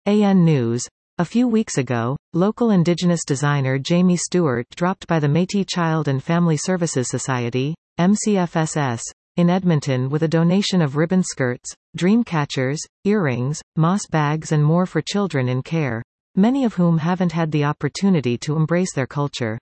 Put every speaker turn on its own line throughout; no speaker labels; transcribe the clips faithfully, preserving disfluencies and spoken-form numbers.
A N News. A few weeks ago, local Indigenous designer Jamie Stewart dropped by the Métis Child and Family Services Society, M C F S S, in Edmonton with a donation of ribbon skirts, dream catchers, earrings, moss bags and more for children in care, many of whom haven't had the opportunity to embrace their culture.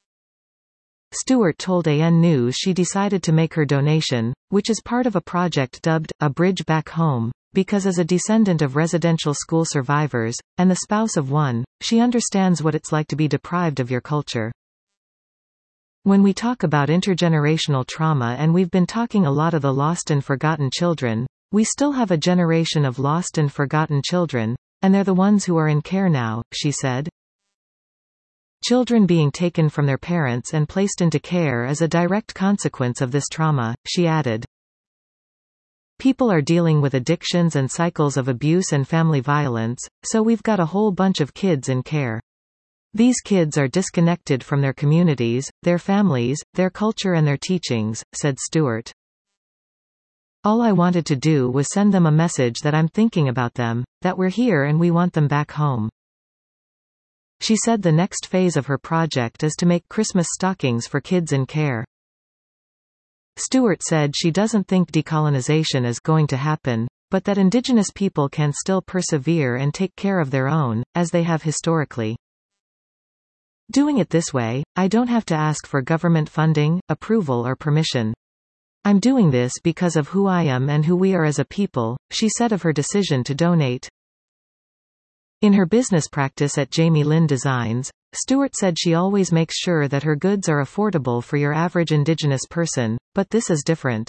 Stewart told A N News she decided to make her donation, which is part of a project dubbed A Bridge Back Home, because as a descendant of residential school survivors, and the spouse of one, she understands what it's like to be deprived of your culture. When we talk about intergenerational trauma, and we've been talking a lot of the lost and forgotten children, we still have a generation of lost and forgotten children, and they're the ones who are in care now, she said. Children being taken from their parents and placed into care is a direct consequence of this trauma, she added. People are dealing with addictions and cycles of abuse and family violence, so we've got a whole bunch of kids in care. These kids are disconnected from their communities, their families, their culture and their teachings, said Stewart. All I wanted to do was send them a message that I'm thinking about them, that we're here and we want them back home. She said the next phase of her project is to make Christmas stockings for kids in care. Stewart said she doesn't think decolonization is going to happen, but that Indigenous people can still persevere and take care of their own, as they have historically. Doing it this way, I don't have to ask for government funding, approval or permission. I'm doing this because of who I am and who we are as a people, she said of her decision to donate. In her business practice at Jamie Lynn Designs, Stewart said she always makes sure that her goods are affordable for your average Indigenous person, but this is different.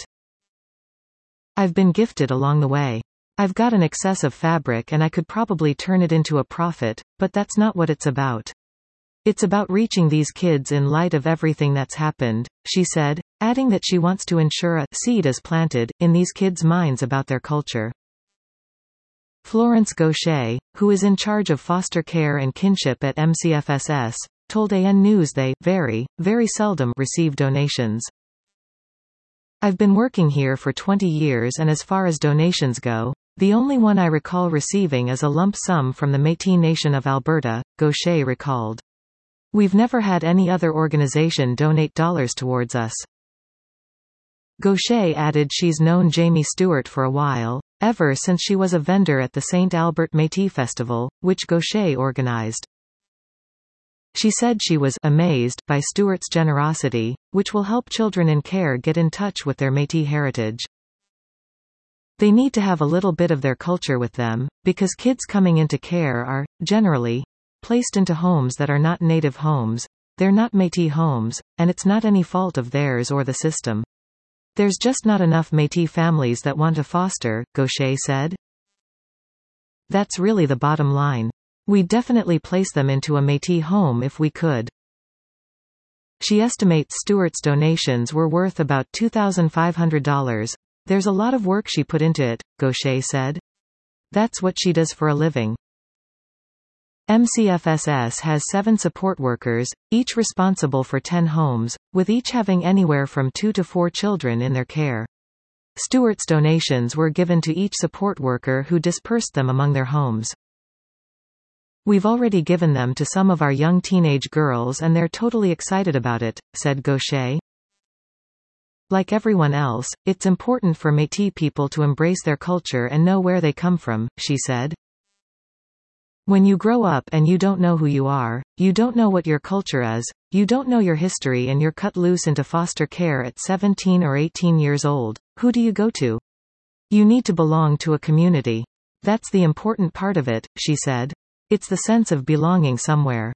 I've been gifted along the way. I've got an excess of fabric and I could probably turn it into a profit, but that's not what it's about. It's about reaching these kids in light of everything that's happened, she said, adding that she wants to ensure a seed is planted in these kids' minds about their culture. Florence Gaucher, who is in charge of foster care and kinship at M C F S S, told A N News they, very, very seldom receive donations. I've been working here for twenty years and as far as donations go, the only one I recall receiving is a lump sum from the Métis Nation of Alberta, Gaucher recalled. We've never had any other organization donate dollars towards us. Gaucher added she's known Jamie Stewart for a while, ever since she was a vendor at the Saint Albert Métis Festival, which Gaucher organized. She said she was amazed by Stewart's generosity, which will help children in care get in touch with their Métis heritage. They need to have a little bit of their culture with them, because kids coming into care are, generally, placed into homes that are not native homes, they're not Métis homes, and it's not any fault of theirs or the system. There's just not enough Métis families that want to foster, Gaucher said. That's really the bottom line. We'd definitely place them into a Métis home if we could. She estimates Stewart's donations were worth about two thousand five hundred dollars. There's a lot of work she put into it, Gaucher said. That's what she does for a living. M C F S S has seven support workers, each responsible for ten homes, with each having anywhere from two to four children in their care. Stewart's donations were given to each support worker who dispersed them among their homes. We've already given them to some of our young teenage girls and they're totally excited about it, said Gaucher. Like everyone else, it's important for Métis people to embrace their culture and know where they come from, she said. When you grow up and you don't know who you are, you don't know what your culture is, you don't know your history and you're cut loose into foster care at seventeen or eighteen years old, who do you go to? You need to belong to a community. That's the important part of it, she said. It's the sense of belonging somewhere.